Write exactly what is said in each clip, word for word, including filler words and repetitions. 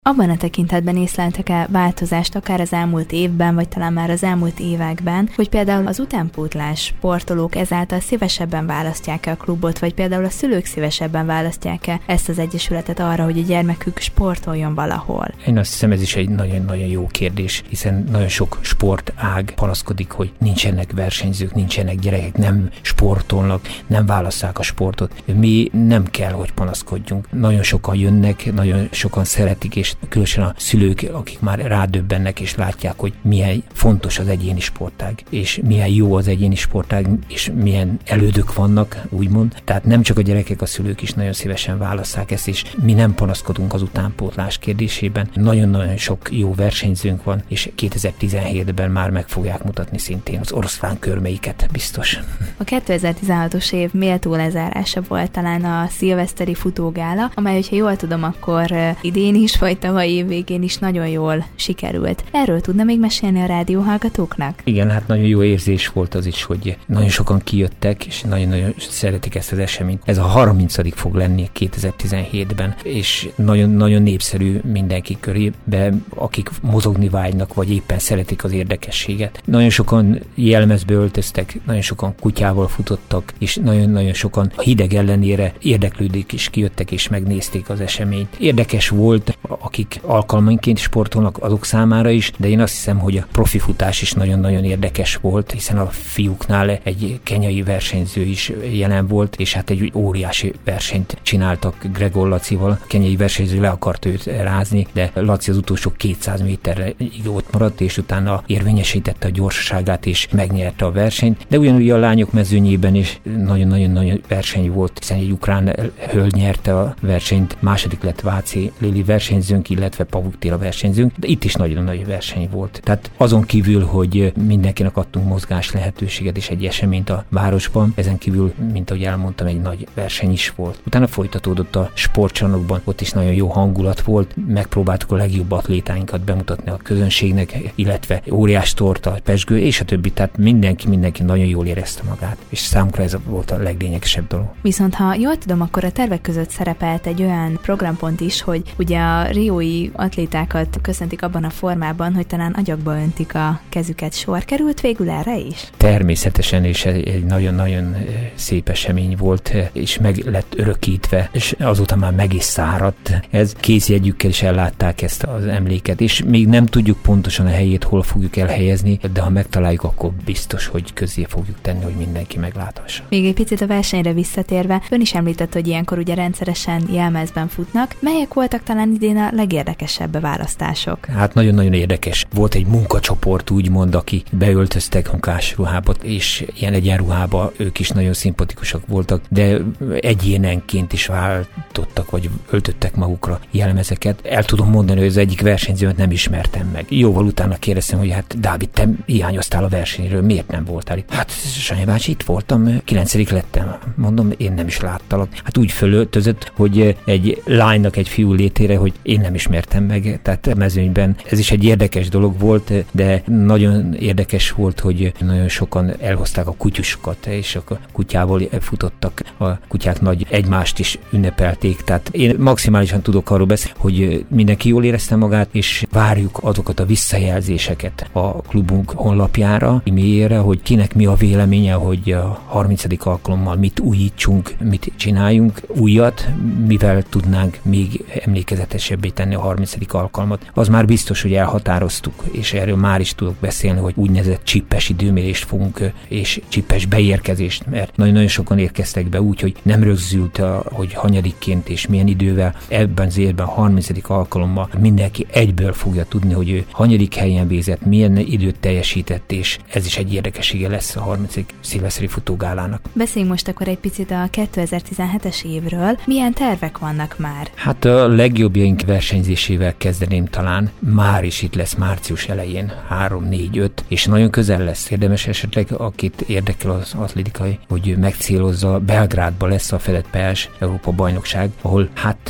Abban a tekintetben észleltek-e változást akár az elmúlt évben, vagy talán már az elmúlt években, hogy például az utánpótlás sportolók ezáltal szívesebben választják-e a klubot, vagy például a szülők szívesebben választják-e ezt az egyesületet arra, hogy a gyermekük sportoljon valahol? Én azt hiszem, ez is egy nagyon-nagyon jó kérdés, hiszen nagyon sok sportág panaszkodik, hogy nincsenek versenyzők, nincsenek gyerekek, nem sportolnak, nem válasszák a sportot. Mi nem kell, hogy panaszkodjunk. Nagyon sokan jönnek, nagyon sokan szeretik, és különösen a szülők, akik már rádöbbennek és látják, hogy milyen fontos az egyéni sportág, és milyen jó az egyéni sportág, és milyen elődök vannak, úgymond. Tehát nem csak a gyerekek, a szülők is nagyon szívesen válasszák ezt, és mi nem panaszkodunk az utánpótlás kérdésében. Nagyon-nagyon sok jó versenyzőnk van, és kétezer-tizenhétben már meg fogják mutatni szintén az oroszlán körmeiket, biztos. A kétezer-tizenhatos év méltó lezárása volt talán a szilveszteri futógála, amely, hogyha jól tudom, akkor idén is, vagy tavalyi év végén is nagyon jól sikerült. Erről tudna még mesélni a rádióhallgatóknak? Igen, hát nagyon jó érzés volt az is, hogy nagyon sokan kijöttek, és nagyon-nagyon szeretik ezt az eseményt. Ez a harmincadik fog lenni kétezer-tizenhétben, és nagyon-nagyon népszerű mindenki körébe, akik mozogni vágynak, vagy éppen szeretik az érdekességet. Nagyon sokan jelmezbe öltöztek, nagyon sokan kutyával futottak, és nagyon-nagyon sokan a hideg ellenére érdeklődik is, kijöttek és megnézték az eseményt. Érdekes volt, akik alkalmanként sportolnak, azok számára is, de én azt hiszem, hogy a profifutás is nagyon-nagyon érdekes volt, hiszen a fiúknál egy kenyai versenyző is jelen volt, és hát egy óriási versenyt csináltak Gregor Lacival. A kenyai versenyző le akart őt rázni, de Laci az utolsó kétszáz méterre ott maradt, és utána érvényesítette a gyorsaságát, és megnyerte a versenyt. De ugyanúgy a lányok mezőnyében is nagyon-nagyon-nagyon verseny volt, hiszen egy ukrán hölgy nyerte a versenyt, második lett Váci Lili versenyzőnk, illetve Pavuk Téla versenyzőnk, de itt is nagyon nagy verseny volt. Tehát azon kívül, hogy mindenkinek adtunk mozgás lehetőséget és egy eseményt a városban, ezen kívül, mint ahogy elmondtam, egy nagy verseny is volt. Utána folytatódott a sportcsarnokban, ott is nagyon jó hangulat volt, megpróbáltuk a legjobb atlétáinkat bemutatni a közönségnek, illetve óriás torta, pezsgő és a többi, tehát mindenki, mindenki nagyon jól érezte magát, és számukra ez volt a leglényegesebb dolog. Viszont ha jól tudom, akkor a tervek között szerepelt egy olyan programpont is, hogy ugye a riói atlétákat köszöntik abban a formában, hogy talán agyakba öntik a kezüket. Sor került végül erre is? Természetesen, és egy nagyon-nagyon szép esemény volt, és meg lett örökítve, és azóta már meg is száradt. Ez kézjegyükkel is ellátták ezt az emléket, és még nem tudjuk pontosan a helyét, hol fogjuk elhelyezni, de ha megtaláljuk, akkor biztos, hogy közzé fogjuk tenni, hogy mindenki megláthassa. Még egy picit a versenyre visszatérve, ön is említett, hogy ilyenkor ugye rendszeresen jelmezben futnak. Melyek voltak talán idén a legérdekesebb választások? Hát nagyon-nagyon érdekes. Volt egy munkacsoport, úgymond, aki beöltöztek munkásruhába, és ilyen egyenruhába ők is nagyon szimpatikusak voltak, de egyénenként is váltottak, vagy öltöttek magukra jelmezeket. El tudom mondani, hogy az egyik versenyzőt nem ismertem meg. Jóval utána kérdeztem, hogy hát Dávid, te hiányoztál a versenyről, miért nem voltál itt? Hát Sanyi bácsi, itt voltam, kilencedik lettem. Mondom, én nem is láttalak. Hát úgy fölöltözött, hogy egy lánynak egy fiú létére, hogy én nem ismertem meg, tehát mezőnyben. Ez is egy érdekes dolog volt, de nagyon érdekes volt, hogy nagyon sokan elhozták a kutyusokat, és a kutyával futottak. A kutyák nagy egymást is ünnepelték, tehát én maximálisan tudok arról beszélni, hogy mindenki jól érezte magát, és várjuk azokat a visszajelzéseket a klubunk honlapjára, e-mailjére, hogy kinek mi a véleménye, hogy a harmincadik alkalommal mit újítsunk, mit csináljunk újat, mivel tudnánk még emlékezetesebbé tenni a harmincadik alkalmat. Az már biztos, hogy elhatároztuk, és erről már is tudok beszélni, hogy úgynevezett csippes időmérést fogunk, és csippes beérkezést, mert nagyon-nagyon sokan érkeztek be úgy, hogy nem rögzült, a, hogy hanyadikként és milyen idővel. Ebben az évben a harmincadik alkalommal mindenki egyből fogja tudni, hogy ő hanyadik helyen végzett, milyen időt teljesített, és ez is egy érdekessége lesz a harmincadik szilveszteri futógálának. Beszéljünk most akkor egy picit a kétezer-tizenhetes évről. Milyen tervek vannak már? Hát a legjobbjaink versenyzésével kezdeném talán. Már is itt lesz március elején, három, négy, öt, és nagyon közel lesz. Érdemes esetleg, akit érdekel az atlétikai, hogy megcélozza, Belgrádban lesz a fedett pályás Európa bajnokság, ahol hát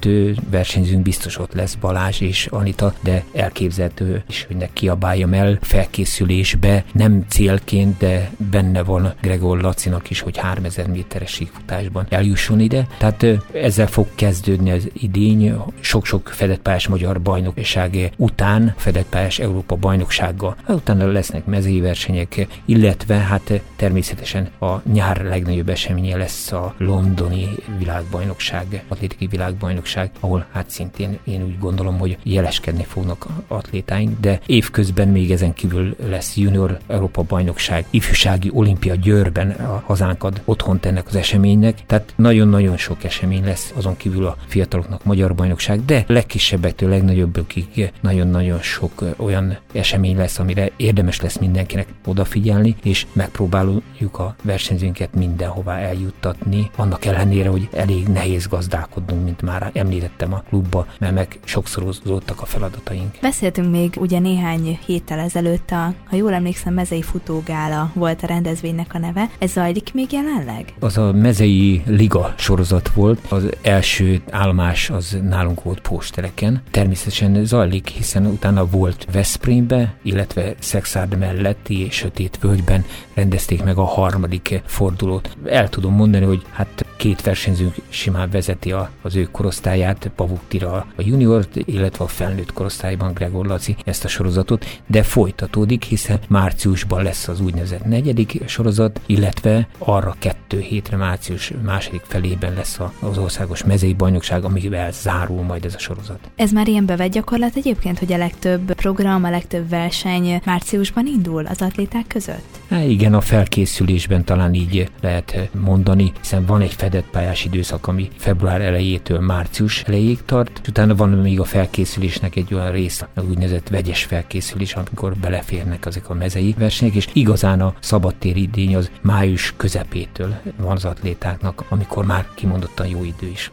kettő versenyzőnk biztos ott lesz, Balázs és Anita, de elképzelhető is, hogy ne kiabáljam el felkészülésbe, nem célként, de benne van Gregor Lacinak is, hogy háromezer méteres síkfutásban eljusson ide. Tehát ezzel fog kezdődni az idény, sok-sok fedettpályás magyar bajnokság után, fedettpályás Európa bajnoksággal. Utána lesznek mezei versenyek, illetve hát természetesen a nyár legnagyobb eseménye lesz a londoni világbajnokság, atlétikai világbajnokság, ahol hát szintén én úgy gondolom, hogy jeleskedni fognak atlétáink, de évközben még ezen kívül lesz junior Európa bajnokság, ifjúsági olimpia Győrben, a hazánk ad otthont ennek az eseménynek, tehát nagyon-nagyon sok esemény lesz, azon kívül a fiataloknak magyar bajnokság, de legkisebbektől legnagyobbakig nagyon-nagyon sok olyan esemény lesz, amire érdemes lesz mindenkinek odafigyelni, és megpróbáljuk a versenyzőnket mindenhová eljuttatni, annak ellenére, hogy elég nehéz gazdálkodnunk, mint már említettem a klubba, mert meg sokszorozódtak a feladataink. Beszéltünk még ugye néhány héttel ezelőtt, a, ha jól emlékszem, mezei futógála volt a rendezvénynek a neve. Ez zajlik még jelenleg? Az a mezei liga sorozat volt, az első állomás az nálunk volt Póstereken. Természetesen zajlik, hiszen utána volt Veszprémbe, illetve Szekszárd melletti Sötét Völgyben rendezték meg a harmadik fordulót. El tudom mondani, hogy hát két versenyzőnk simán vezeti a, az ő korosztályát, Pavuk Tira a juniort, illetve a felnőtt korosztályban Gregor Laci ezt a sorozatot, de folytatódik, hiszen márciusban lesz az úgynevezett negyedik sorozat, illetve arra kettő hétre március második felében lesz az országos mezei bajnokság, amivel zárul majd ez a sorozat. Ez már ilyen bevett gyakorlat egyébként, hogy a legtöbb program, a legtöbb verseny márciusban indul az atléták között? Há, igen, a felkészülésben talán így lehet mondani, hiszen van egy fedett pályás időszak, ami február elejétől március elejéig tart, és utána van még a felkészülésnek egy olyan rész, úgynevezett vegyes felkészülés, amikor beleférnek ezek a mezei versenyek, és igazán a szabadtéri idény az május közepétől van az atlétáknak, amikor már kimondottan jó idő is.